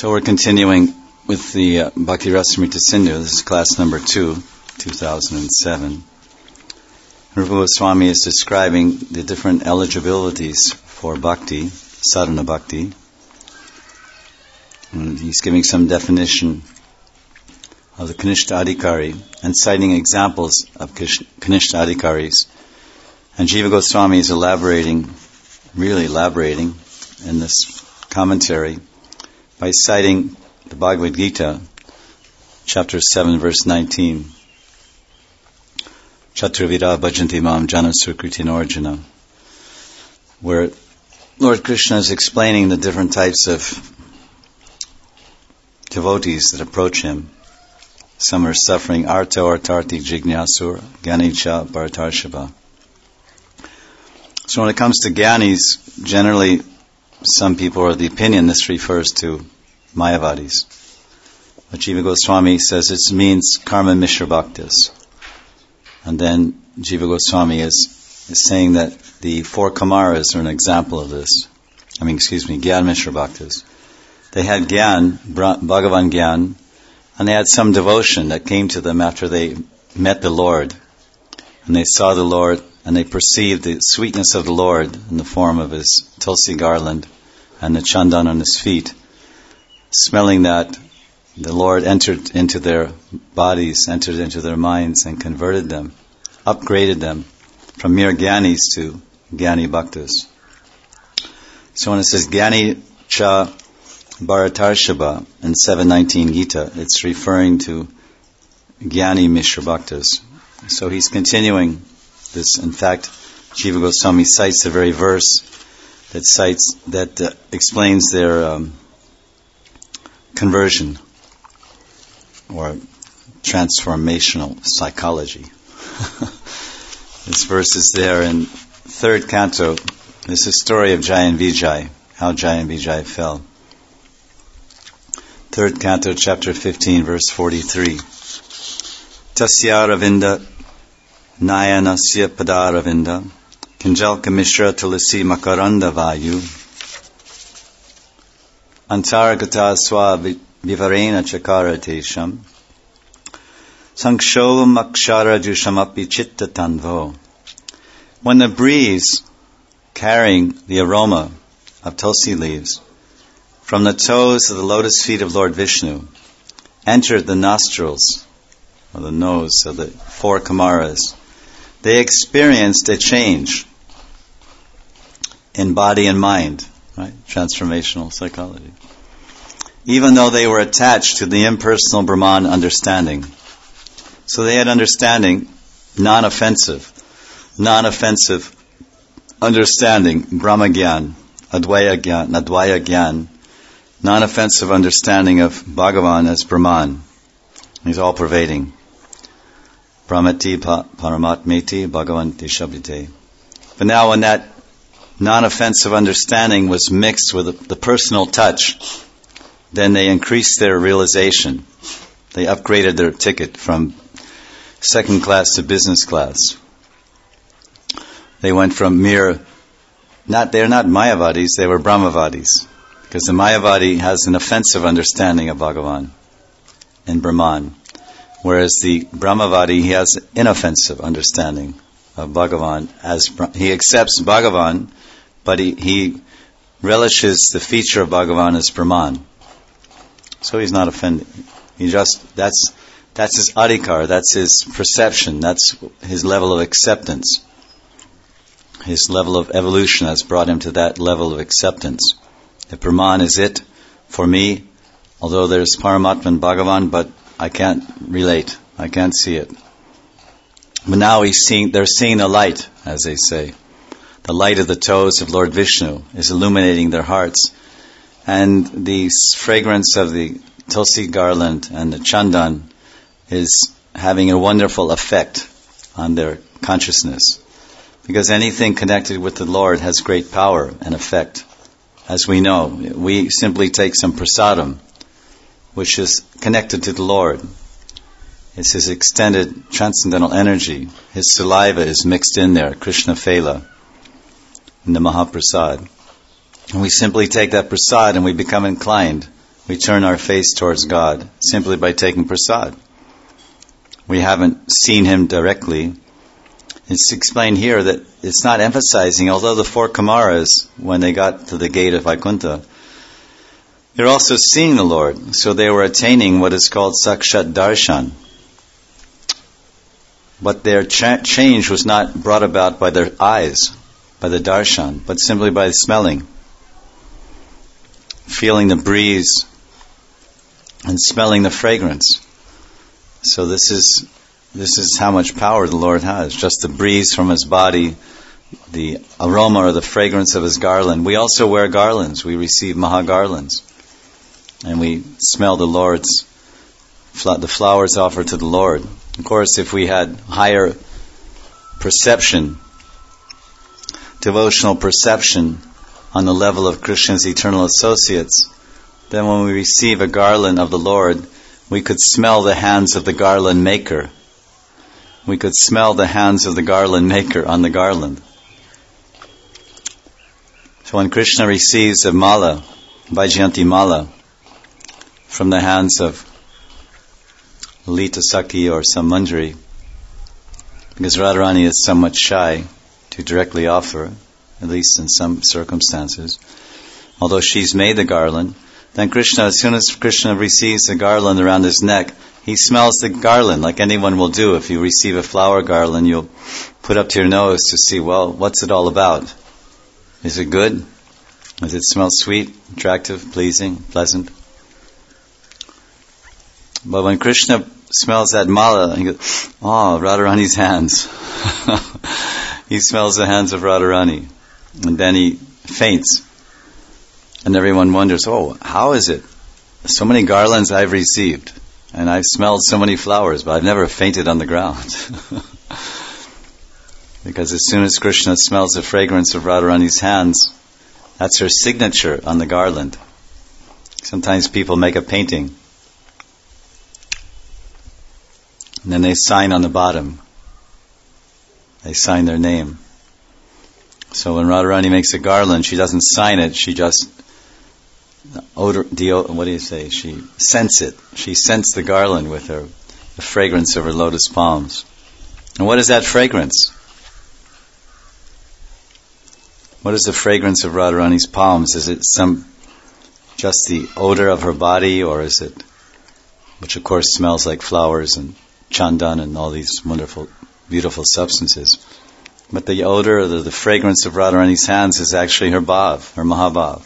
So we're continuing with the Bhakti Rasamrita Sindhu. This is class number 2, 2007. Rupa Goswami is describing the different eligibilities for bhakti, sadhana bhakti. And he's giving some definition of the Kanishta Adhikari and citing examples of Kanishta Adhikaris. And Jiva Goswami is really elaborating in this commentary by citing the Bhagavad Gita, chapter 7, verse 19. Chaturvida bhajanti mam jana sukritin Arjuna, where Lord Krishna is explaining the different types of devotees that approach him. Some are suffering arto artarti jignasur, ganicha bharatarshava. So when it comes to gyanis, generally some people are of the opinion this refers to Mayavadis. But Jiva Goswami says it means karma mishra bhaktas. And then Jiva Goswami is saying that the 4 Kamaras are an example of this. Gyan mishra bhaktas. They had Gyan, Bhagavan Gyan, and they had some devotion that came to them after they met the Lord. And they saw the Lord, and they perceived the sweetness of the Lord in the form of his tulsi garland and the chandan on his feet. Smelling that, the Lord entered into their bodies, entered into their minds, and converted them, upgraded them from mere Gyanis to Gyani Bhaktas. So when it says Gyani Cha Bharatarshava in 719 Gita, it's referring to Gyani Mishra Bhaktas. So he's continuing this. In fact, Jiva Goswami cites the very verse that explains their conversion or transformational psychology. This verse is there in 3rd canto. This is the story of Jaya and Vijay, how Jaya and Vijay fell. 3rd canto, chapter 15, verse 43. Tasya Ravinda Nayanasya Padaravinda Kinjalka Mishra Tulasi Makaranda Vayu Antargata Swa Vivarena Chakara Tesham Sankshovam Akshara Jushamapi Chitta Tanvo. When the breeze carrying the aroma of tulsi leaves from the toes of the lotus feet of Lord Vishnu entered the nostrils or the nose of the 4 Kamaras, they experienced a change in body and mind, right? Transformational psychology. Even though they were attached to the impersonal Brahman understanding. So they had understanding, non-offensive understanding, Brahma Gyan, Advaya Gyan, non-offensive understanding of Bhagavan as Brahman. He's all-pervading. Brahmati Paramatmeti Bhagavanti Shabdite. But now when that non-offensive understanding was mixed with the personal touch, then they increased their realization. They upgraded their ticket from 2nd class to business class. They went from they're not Mayavadis, they were Brahmavadis. Because the Mayavadi has an offensive understanding of Bhagavan and Brahman. Whereas the Brahmavadi, he has inoffensive understanding of Bhagavan. He accepts Bhagavan, but he relishes the feature of Bhagavan as Brahman. So he's not offended. That's his adhikar, that's his perception, that's his level of acceptance. His level of evolution has brought him to that level of acceptance. That Brahman is it for me, although there's Paramatman Bhagavan, but I can't relate, I can't see it. But now they're seeing the light, as they say. The light of the toes of Lord Vishnu is illuminating their hearts. And the fragrance of the tulsi garland and the chandan is having a wonderful effect on their consciousness. Because anything connected with the Lord has great power and effect. As we know, we simply take some prasadam, which is connected to the Lord. It's His extended transcendental energy. His saliva is mixed in there, Krishna Phela, in the Mahaprasad. And we simply take that prasad and we become inclined. we turn our face towards God simply by taking prasad. We haven't seen Him directly. It's explained here that it's not emphasizing, although the 4 Kumaras, when they got to the gate of Vaikuntha, they're also seeing the Lord. So they were attaining what is called Sakshat Darshan. But their change was not brought about by their eyes, by the darshan, but simply by smelling. Feeling the breeze and smelling the fragrance. So this is how much power the Lord has. Just the breeze from His body, the aroma or the fragrance of His garland. We also wear garlands. We receive Maha garlands. And we smell the Lord's, the flowers offered to the Lord. Of course, if we had higher perception, devotional perception on the level of Krishna's eternal associates, then when we receive a garland of the Lord, we could smell the hands of the garland maker. We could smell the hands of the garland maker on the garland. So when Krishna receives a mala, Vaijayanti mala, from the hands of Lalita Sakhi or some manjari, because Radharani is somewhat shy to directly offer, at least in some circumstances, although she's made the garland, then Krishna, as soon as Krishna receives the garland around his neck, he smells the garland like anyone will do. If you receive a flower garland, you'll put up to your nose to see, well, what's it all about? Is it good? Does it smell sweet, attractive, pleasing, pleasant? But when Krishna smells that mala, he goes, oh, Radharani's hands. He smells the hands of Radharani. And then he faints. And everyone wonders, oh, how is it? So many garlands I've received. And I've smelled so many flowers, but I've never fainted on the ground. Because as soon as Krishna smells the fragrance of Radharani's hands, that's her signature on the garland. Sometimes people make a painting, and then they sign on the bottom. They sign their name. So when Radharani makes a garland, she doesn't sign it, she just she scents it. She scents the garland with the fragrance of her lotus palms. And what is that fragrance? What is the fragrance of Radharani's palms? Is it just the odor of her body, or is it, which of course smells like flowers and chandan and all these wonderful, beautiful substances? But the odor, the fragrance of Radharani's hands is actually her bhav, her mahabhav.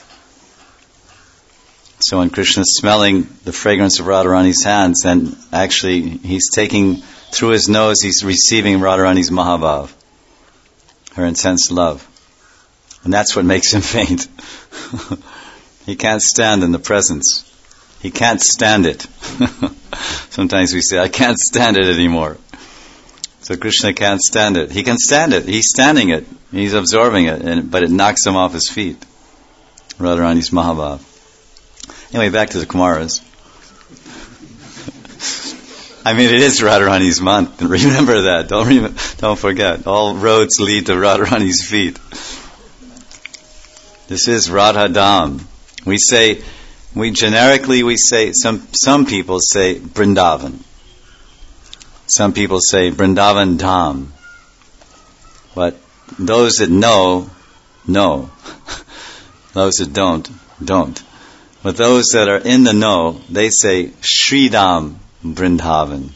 So when Krishna is smelling the fragrance of Radharani's hands, then actually he's taking, through his nose, he's receiving Radharani's mahabhav, her intense love. And that's what makes him faint. He can't stand in the presence. He can't stand it. Sometimes we say, I can't stand it anymore. So Krishna can't stand it. He can stand it. He's standing it. He's absorbing it. But it knocks him off his feet. Radharani's mahabhav. Anyway, back to the Kumaras. I mean, it is Radharani's month. Remember that. Don't forget. All roads lead to Radharani's feet. This is Radha Dham. Generically say, some people say Vrindavan. Some people say Vrindavan Dham. But those that know. Those that don't. But those that are in the know, they say Sridham Vrindavan.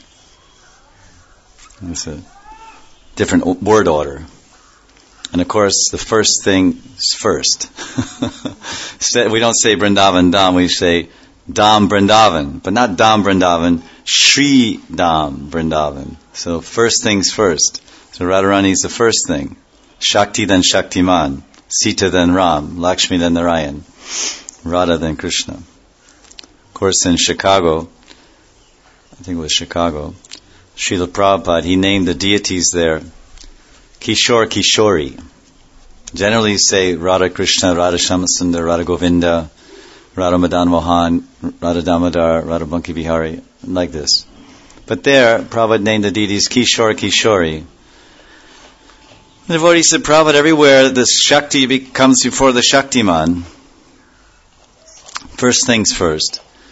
It's a different word order. And of course, the first thing is first. We don't say Vrindavan Dham, we say Dham Vrindavan. But not Dham Vrindavan, Shri Dham Vrindavan. So first things first. So Radharani is the first thing. Shakti then Shaktiman. Sita then Ram. Lakshmi then Narayan. Radha then Krishna. Of course, in Chicago, I think it was Chicago, Srila Prabhupada, he named the deities there Kishore Kishori. Generally you say Radha Krishna, Radha Shyamasundar, Radha Govinda, Radha Madan Mohan, Radha Damodar, Radha Banki Bihari, like this. But there, Prabhupada named the deities Kishore Kishori. The devotee said, Prabhupada, everywhere the Shakti comes before the Shaktiman. First things first.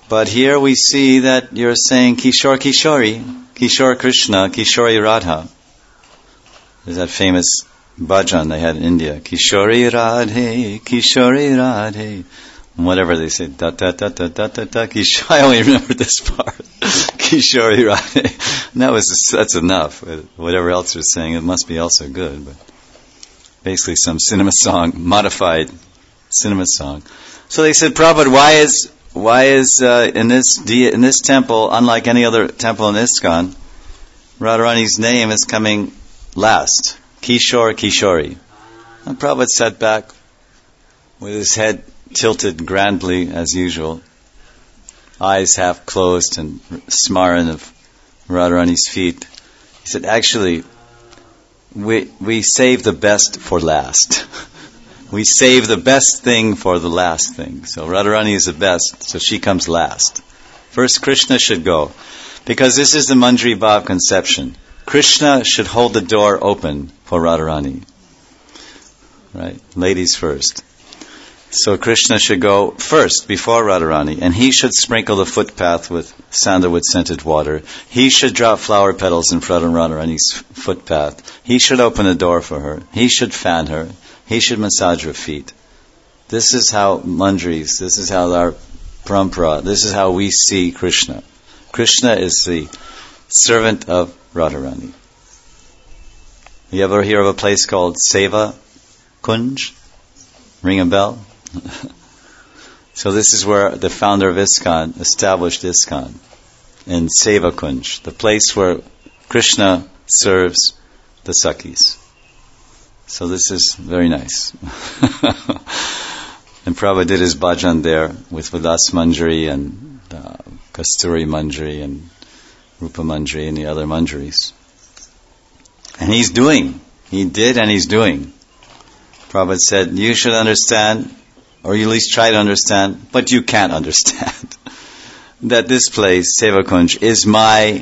But here we see that you're saying Kishore Kishori, Kishore Krishna, Kishori Radha. There's that famous bhajan they had in India. Kishori Radhe, Kishori Radhe. Whatever they say, da da da da da da da. I only remember this part. Kishori Radhe. And that's enough. Whatever else they're saying, it must be also good. But basically some cinema song, modified cinema song. So they said, Prabhupada, why is in this temple, unlike any other temple in ISKCON, Radharani's name is coming last? Kishore, Kishori. And Prabhupada sat back with his head tilted grandly as usual, eyes half closed and smaran of Radharani's feet. He said, actually, we save the best for last. We save the best thing for the last thing. So Radharani is the best, so she comes last. First Krishna should go. Because this is the Manjari Bhav conception. Krishna should hold the door open for Radharani. Right? Ladies first. So Krishna should go first before Radharani, and he should sprinkle the footpath with sandalwood scented water. He should drop flower petals in front of Radharani's footpath. He should open the door for her. He should fan her. He should massage her feet. This is how Manjaris, this is how our parampara, this is how we see Krishna. Krishna is the servant of Radharani. You ever hear of a place called Seva Kunj? Ring a bell? So this is where the founder of ISKCON established ISKCON, in Seva Kunj, the place where Krishna serves the Sakhis. So this is very nice. And Prabhupada did his bhajan there with Vilas Manjari and Kasturi Manjari and Rupa Manjari and the other Manjaris. And he did and he's doing. Prabhupada said, you should understand, or you at least try to understand, but you can't understand, that this place, Seva Kunj, is my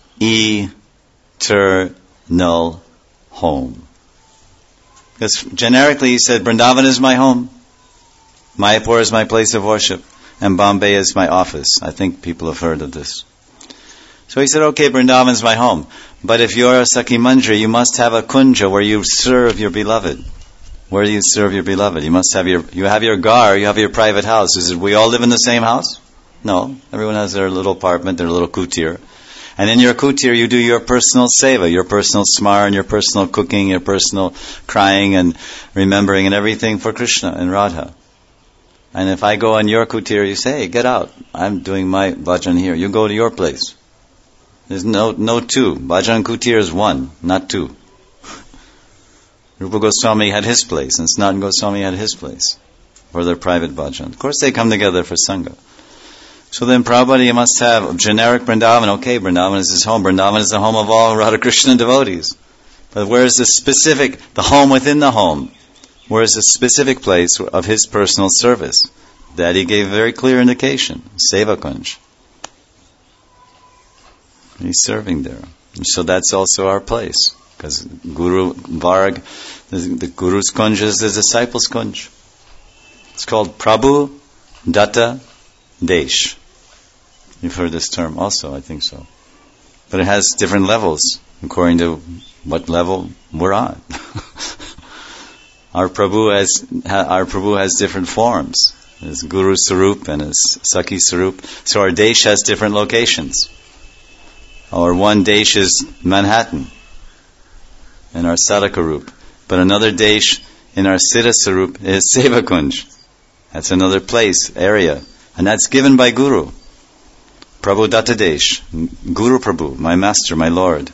eternal home. Because generically he said, Vrindavan is my home, Mayapur is my place of worship, and Bombay is my office. I think people have heard of this. So he said, okay, Vrindavan is my home, but if you're a Sakhi Manjari, you must have a kunja where you serve your beloved. Where do you serve your beloved? You must have you have your gar, you have your private house. Is it we all live in the same house? No. Everyone has their little apartment, their little kutir. And in your kutir you do your personal seva, your personal smar, and your personal cooking, your personal crying and remembering and everything for Krishna and Radha. And if I go in your kutir, you say, hey, get out. I'm doing my bhajan here. You go to your place. There's no two. Bhajan kutir is one, not two. Rupa Goswami had his place, and Sanatana Goswami had his place for their private bhajan. Of course, they come together for Sangha. So then, Prabhupada, you must have generic Vrindavan. Okay, Vrindavan is his home. Vrindavan is the home of all Radha Krishna devotees. But where is the specific, the home within the home? Where is the specific place of his personal service? That he gave a very clear indication. Seva Kunj. He's serving there. And so that's also our place. Because Guru Varg, the Guru's Kunj is the disciples' Kunj. It's called Prabhu Datta Desh. You've heard this term also, I think so. But it has different levels according to what level we're on. Our Prabhu has different forms. His Guru Sarup and his Sakhi Sarup. So our Desh has different locations. Our one Desh is Manhattan in our Sadhaka Rup. But another Desh in our Siddha Sarup is Seva Kunj. That's another place, area. And that's given by Guru. Prabhu Datta Desh. Guru Prabhu, my master, my Lord.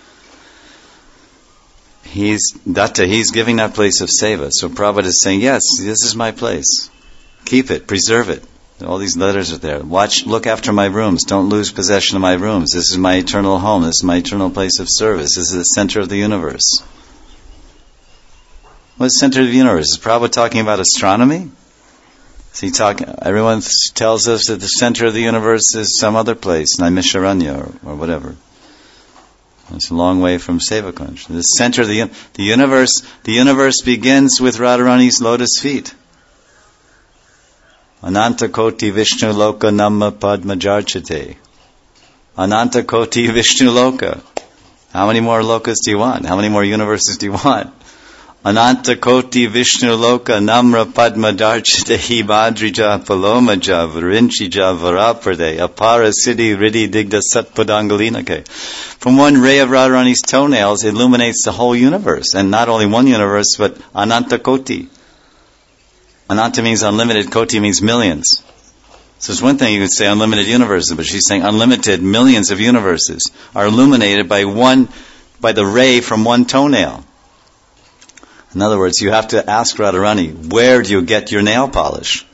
He's Datta, he's giving that place of Seva. So Prabhupada is saying, yes, this is my place. Keep it, preserve it. All these letters are there. Look after my rooms. Don't lose possession of my rooms. This is my eternal home. This is my eternal place of service. This is the center of the universe. What's the center of the universe? Is Prabhupada talking about astronomy? Everyone tells us that the center of the universe is some other place, Naimisharanya or whatever. It's a long way from Seva Kunj. The center of the universe begins with Radharani's lotus feet. Ananta Koti Vishnu Loka Nama Padmajarchate. Ananta Koti Vishnu Loka. How many more lokas do you want? How many more universes do you want? Ananta Koti Vishnu Loka Namra Padmadarchate Badrija Palomaja Virinchija Varaprade Apara Siddhi Riddhi Digda Satpadangalinake. From one ray of Radharani's toenails illuminates the whole universe, and not only one universe, but Ananta Koti. Ananta means unlimited, Koti means millions. So it's one thing you could say unlimited universes, but she's saying unlimited millions of universes are illuminated by the ray from one toenail. In other words, you have to ask Radharani, where do you get your nail polish?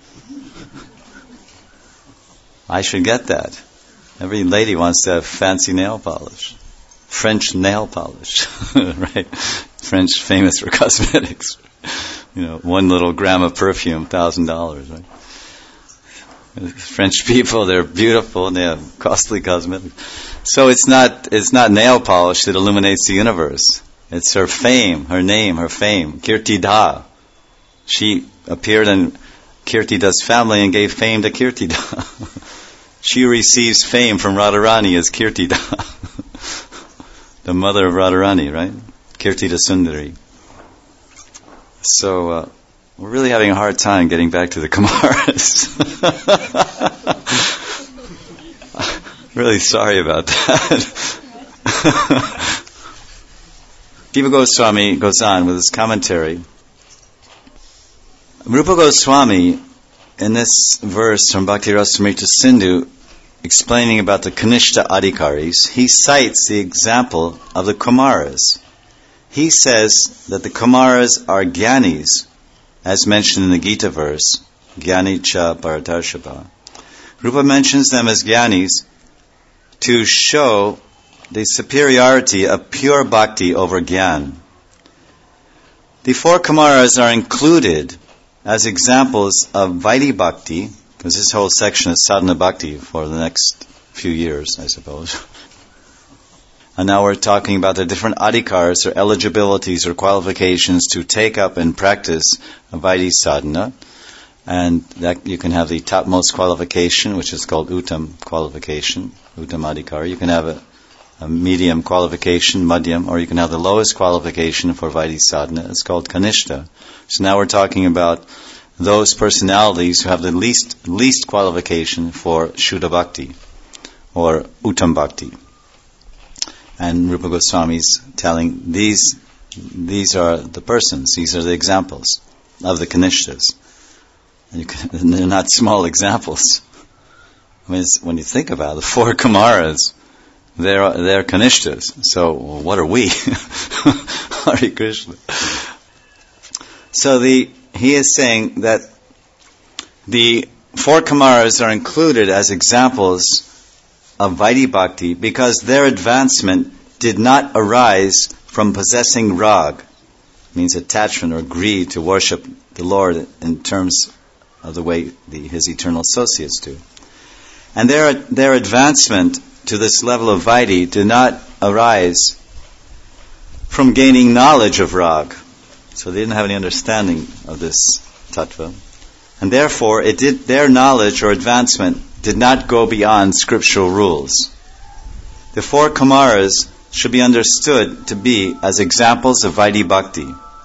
I should get that. Every lady wants to have fancy nail polish. French nail polish. Right? French famous for cosmetics. One little gram of perfume, $1,000, right? French people, they're beautiful and they have costly cosmetics. So it's not nail polish that illuminates the universe. It's her fame, her name, her fame. Kirtida. She appeared in Kirtida's family and gave fame to Kirtida. She receives fame from Radharani as Kirtida. The mother of Radharani, right? Kirtida Sundari. So, we're really having a hard time getting back to the Kumaras. Really sorry about that. Jiva Goswami goes on with his commentary. Rupa Goswami, in this verse from Bhakti Rasamrita Sindhu, explaining about the Kanishta Adhikaris, he cites the example of the Kumaras. He says that the Kumaras are Gyanis, as mentioned in the Gita verse, Gyani cha Paratarshapa. Rupa mentions them as Gyanis to show the superiority of pure bhakti over Gyan. The four Kumaras are included as examples of Vaidhi Bhakti, because this whole section is sadhana bhakti for the next few years, I suppose. And now we're talking about the different adhikars or eligibilities or qualifications to take up and practice Vaidhi sadhana. And that you can have the topmost qualification, which is called Uttam qualification, Uttam adhikar. You can have a medium qualification, Madhyam, or you can have the lowest qualification for Vaidhi sadhana. It's called Kanishta. So now we're talking about those personalities who have the least qualification for Shuddha Bhakti or Uttam Bhakti. And Rupa Goswami is telling these are the persons, these are the examples of the Kanishtas. And they're not small examples. I mean, when you think about it, the four Kumaras, they're Kanishtas. So what are we? Hare Krishna. So he is saying that the four Kumaras are included as examples of Vaidhi Bhakti because their advancement did not arise from possessing rag, means attachment or greed to worship the Lord in terms of the way his eternal associates do. And their advancement to this level of Vaidhi did not arise from gaining knowledge of rag. So they didn't have any understanding of this tattva. And therefore, their knowledge or advancement did not go beyond scriptural rules. The four Kumaras should be understood to be as examples of Vaidhi Bhakti.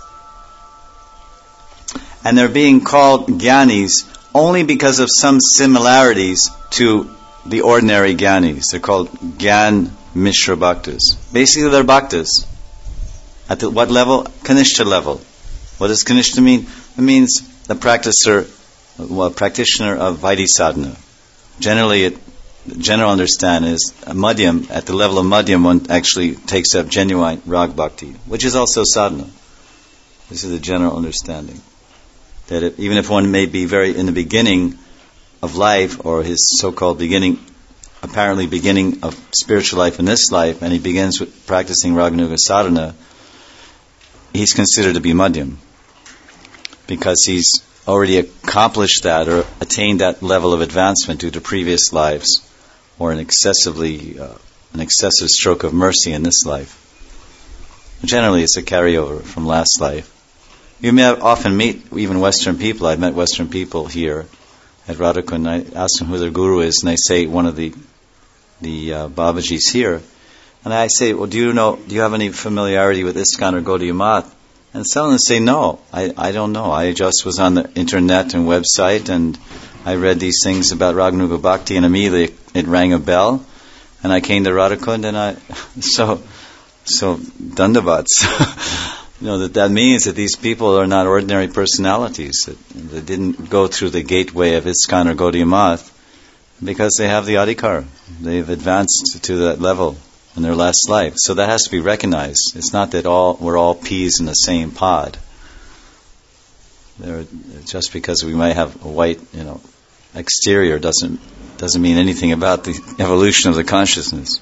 And they're being called Gyanis only because of some similarities to the ordinary Gyanis. They're called Gyan Mishra Bhaktas. Basically, they're Bhaktas. At what level? Kanishta level. What does Kanishta mean? It means the practitioner of Vaidhi sadhana. Generally, the general understanding is a Madhyam. At the level of Madhyam, one actually takes up genuine Rag Bhakti, which is also sadhana. This is the general understanding. That even if one may be very in the beginning of life, or his so-called apparently beginning of spiritual life in this life, and he begins with practicing Raganuga sadhana, he's considered to be Madhyam. Because he's already accomplished that or attained that level of advancement due to previous lives, or an excessive stroke of mercy in this life. Generally, it's a carryover from last life. You may often meet even Western people. I've met Western people here, at Radhakund. I asked them who their guru is, and they say one of the Babaji's here. And I say, well, do you have any familiarity with ISKCON or Gaudiya Math? And some of them say, no, I don't know. I just was on the internet and website, and I read these things about Raganuga Bhakti, and immediately it rang a bell, and I came to Radhakund, and so dandavats. That means that these people are not ordinary personalities. That they didn't go through the gateway of ISKCON or Gaudiya Math because they have the adhikar. They've advanced to that level in their last life. So that has to be recognized. It's not that we're all peas in the same pod. Just because we might have a white, exterior doesn't mean anything about the evolution of the consciousness.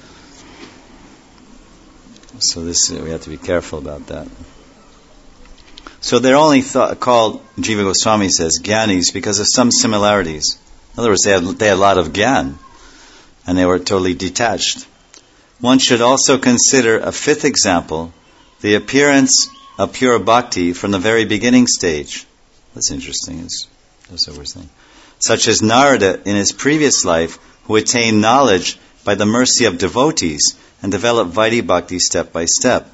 So we have to be careful about that. So they're only called, Jiva Goswami says, Gyanis because of some similarities. In other words, they had a lot of Gyan, and they were totally detached. One should also consider a fifth example, the appearance of pure bhakti from the very beginning stage. That's interesting. That's what we're saying. Such as Narada in his previous life, who attained knowledge by the mercy of devotees and developed Vaidhi Bhakti step by step.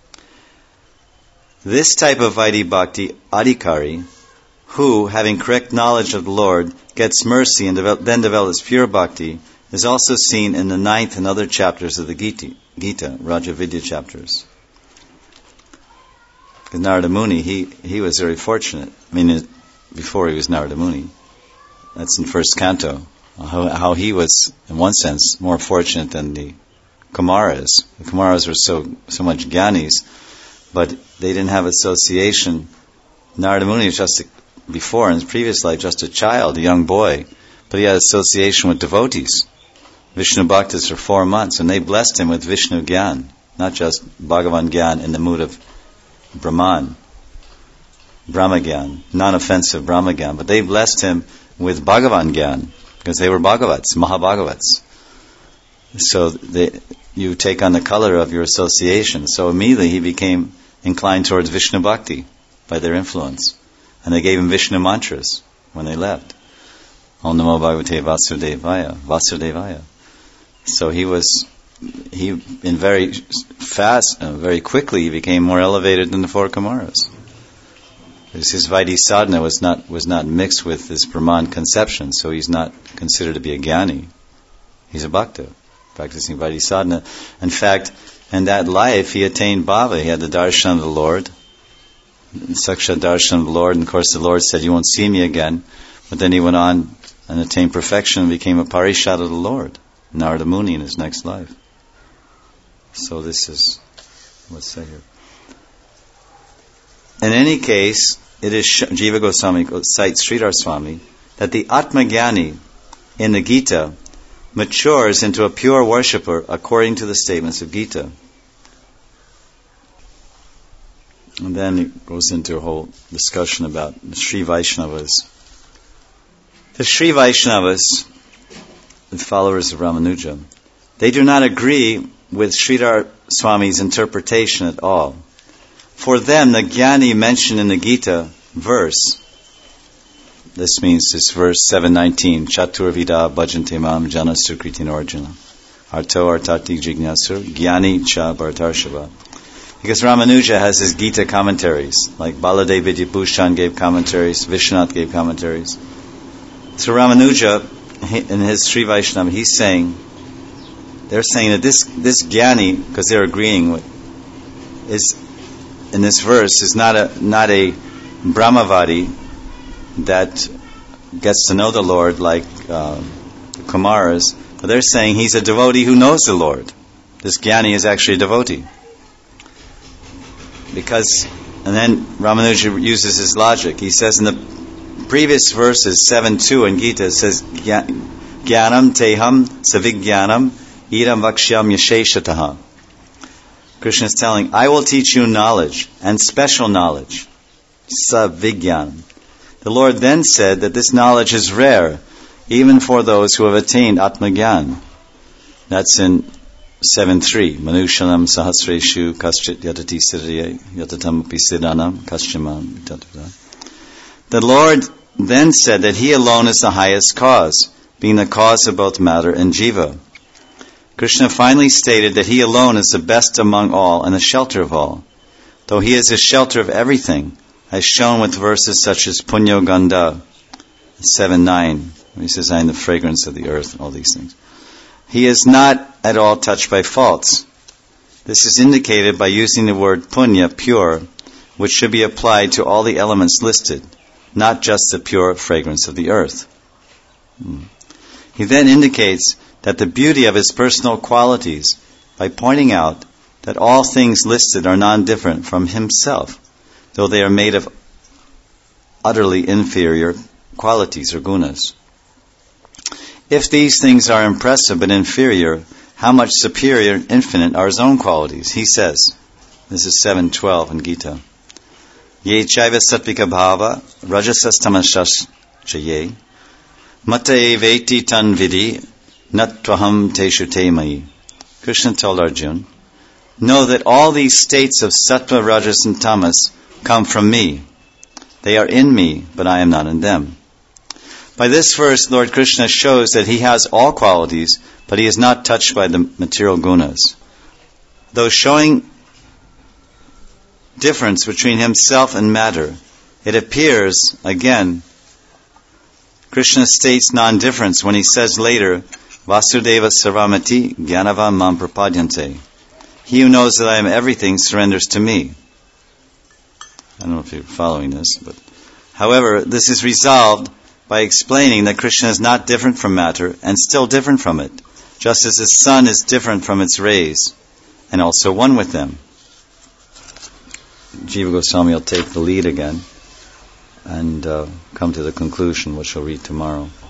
This type of Vaidhi Bhakti adhikari, who, having correct knowledge of the Lord, gets mercy and then develops pure bhakti, is also seen in the 9th and other chapters of the Gita, Raja Vidya chapters. Because Narada Muni, he was very fortunate. Before he was Narada Muni. That's in first canto. How he was, in one sense, more fortunate than the Kumaras. The Kumaras were so much Gyanis, but they didn't have association. Narada Muni was before, in his previous life, just a child, a young boy, but he had association with devotees. Vishnu Bhaktas for 4 months, and they blessed him with Vishnu Gyan, not just Bhagavan Gyan in the mood of Brahman, Brahma Gyan, non-offensive Brahma Gyan, but they blessed him with Bhagavan Gyan, because they were Bhagavats, Mahabhagavats. So you take on the color of your association. So immediately he became inclined towards Vishnu Bhakti by their influence. And they gave him Vishnu mantras when they left. Om Namo Bhagavate Vasudevaya. So he very fast, very quickly, he became more elevated than the 4 Kumaras. Because his Vaidhi sadhana was not mixed with this Brahman conception, so he's not considered to be a Jnani. He's a Bhakta, practicing Vaidhi sadhana. In fact, in that life, he attained bhava. He had the darshan of the Lord, Saksha darshan of the Lord, and of course the Lord said, you won't see me again. But then he went on and attained perfection and became a Parishad of the Lord, Narada Muni in his next life. So this is, let's say here. In any case, it is Jiva Goswami cites Sridhar Swami that the Atmagyani in the Gita matures into a pure worshipper according to the statements of Gita. And then it goes into a whole discussion about the Sri Vaishnavas. The Sri Vaishnavas, the followers of Ramanuja, they do not agree with Sridhar Swami's interpretation at all. For them, the Jnani mentioned in the Gita verse, this means this verse 719, Chaturvida bhajante mam jana sukritin arjuna, arto artati jignasur, Jnani cha bhartarshava. Because Ramanuja has his Gita commentaries, like Baladev Vidyabhushan gave commentaries, Vishwanath gave commentaries. So Ramanuja, in his Sri Vaishnava, they're saying that this Jnani, because they're agreeing with, is in this verse is not a Brahmavadi that gets to know the Lord like Kumaras, but they're saying he's a devotee who knows the Lord. This Jnani is actually a devotee. And then Ramanuja uses his logic. He says in the previous verses, 7.2 in Gita, it says, Jnanam teham savigyanam idam vakshyam yasheshataha. Krishna is telling, I will teach you knowledge, and special knowledge. Savigyanam. The Lord then said that this knowledge is rare, even for those who have attained Atmagyan. That's in 7.3. Manushanam sahasreshu kaschit yatati sirye yatatam api siddhanam kaschamam. The Lord then said that he alone is the highest cause, being the cause of both matter and jiva. Krishna finally stated that he alone is the best among all and the shelter of all, though he is the shelter of everything, as shown with verses such as Punyo Gandha 7:9, where he says, I am the fragrance of the earth, and all these things. He is not at all touched by faults. This is indicated by using the word punya, pure, which should be applied to all the elements listed, not just the pure fragrance of the earth. He then indicates that the beauty of his personal qualities by pointing out that all things listed are non-different from himself, though they are made of utterly inferior qualities or gunas. If these things are impressive but inferior, how much superior and infinite are his own qualities? He says, this is 7:12 in Gita, Ye chaiva sattvika bhava rajasas tamasas chaye mata eveti tan vidi natvaham teshu te mai. Krishna told Arjuna, know that all these states of sattva, rajas and tamas come from me. They are in me, but I am not in them. By this verse, Lord Krishna shows that he has all qualities, but he is not touched by the material gunas. Though showing difference between himself and matter, it appears, again, Krishna states non-difference when he says later, Vasudeva Sarvamati Jnanava Mam Prapadyante. He who knows that I am everything surrenders to me. I don't know if you're following this, but however, this is resolved by explaining that Krishna is not different from matter and still different from it, just as the sun is different from its rays and also one with them. Jiva Goswami will take the lead again and come to the conclusion, which we'll read tomorrow.